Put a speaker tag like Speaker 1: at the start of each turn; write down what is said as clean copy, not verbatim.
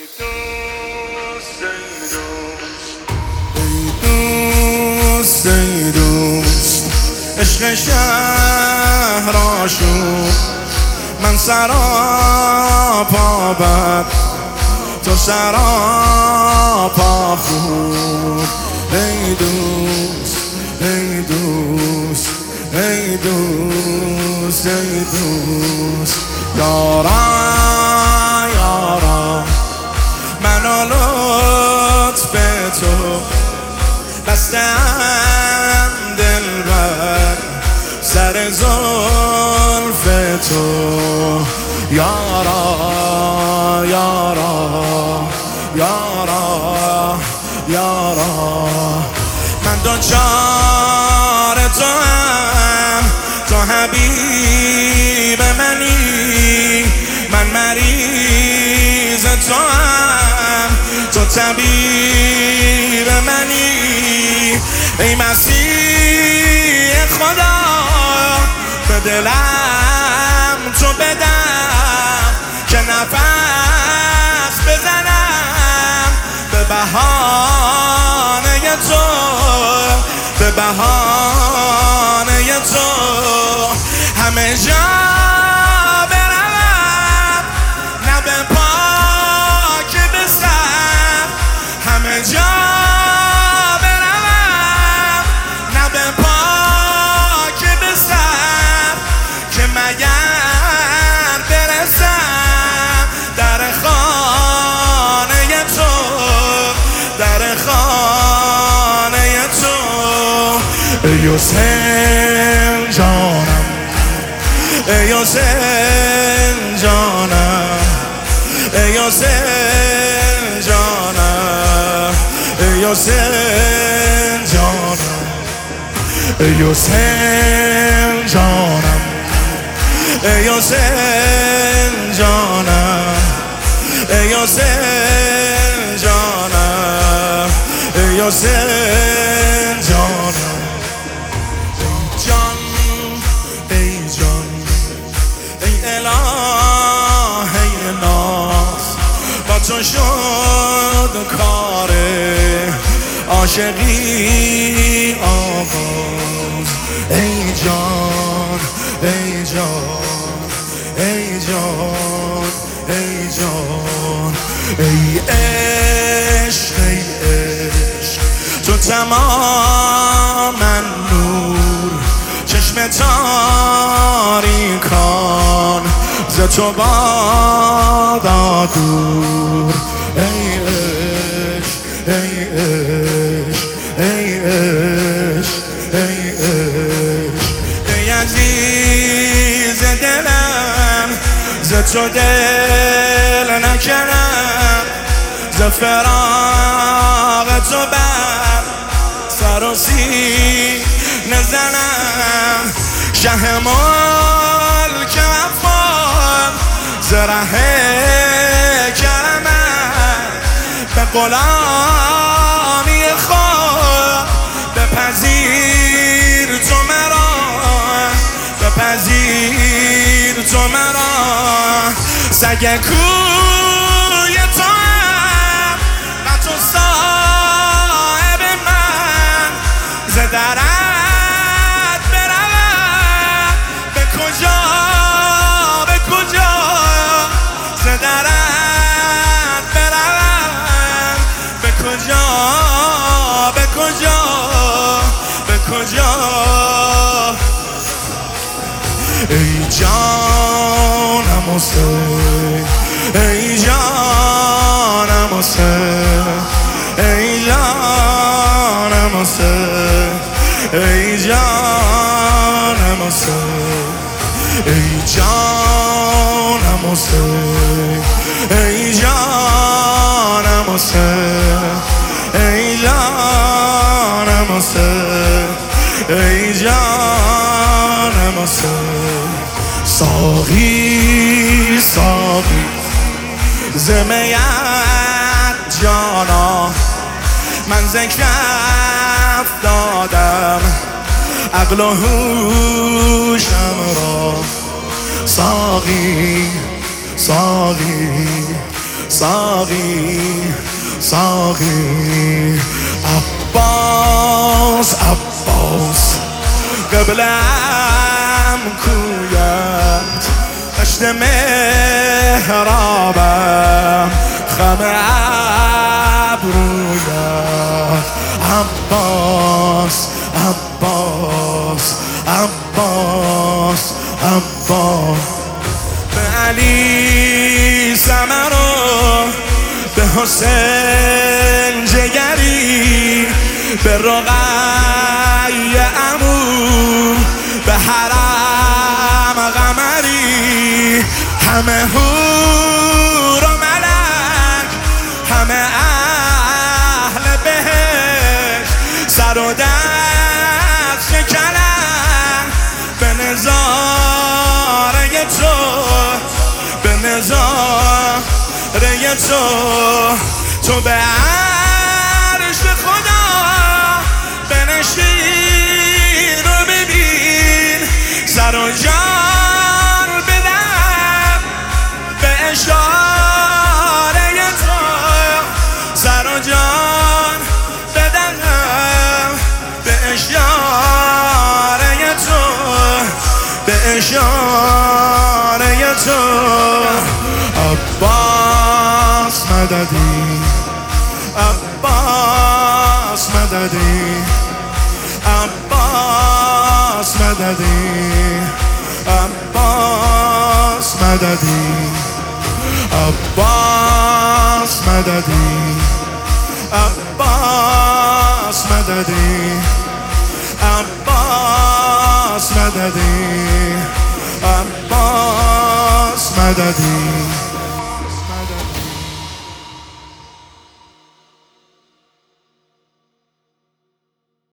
Speaker 1: ای دوست عشق شهر آشوب، من سراپا بد تو سراپا خوب. ای دوست ای دوست ای دوست ای دوست، یارا یارا منو لطف تو بستم دلبر سر زلف تو. یارا یارا یارا یارا من دچار تو هم، تو حبیب منی، من مریض تو هم، تو طبیب منی. ای مسیح خدا به دلم تو بدم که نفس بزنم به بهانه تو، به بهانه تو. همه جا برم نه به پاک بسر، همه جا برم نه به پاک بسر که مگر برسم در خانه تو، در خانه تو. ای حسین جانم ای حسین جانم ای حسین جانم ای حسین جانم ای حسین جانم ای حسین جانم ای حسین جانم ای حسین جانم. ای جان ای الهه ناز، با تو شد کار عاشقی آغاز. ای جان ای جان ای جان ای جان ای عشق ای عشق تو تمام نور، چشم تاریکان ز تو بادا دور. ای عشق ای عشق ای عشق ای عشق ای عزیز دلم، ز تو دل نکنم، ز فراق تو بر سر و سینه زنم. شه ملک افغان ز ره کرمت به غلامی خود بپذیر تو مرا، بپذیر تو مرا. سگ کوی تو هم و تو صاحب من، ز درت برم به کجا به کجا، ز درت برم به کجا به کجا به کجا. ای جانم حسین ای جانم حسین ای جانم حسین ای جانم حسین ای جانم حسین ای جانم حسین ای جانم حسین ای جانم حسین. ساقی ساقی ز میت جانا، من ز کف دادم عقل و هوشم را. ساقی ساقی ساقی ساقی عباس عباس قبلم کویت دشت مهرابم خم ابرویت عباس عباس عباس عباس به علی ثمر و به حسین جگری به رقیه عمو به حرم قمری همه حور و ملک همه اهل بهشت سر و دست شکنن به نظاره تو به نظاره تو به عرش خدا بنشین و ببین سر و جان بدم به اشاره تو سر و جان بدم به اشاره تو به اشاره تو عباس مددی عباس مددی عباس مددی عباس مددی عباس مددی عباس مددی عباس مددی عباس مددی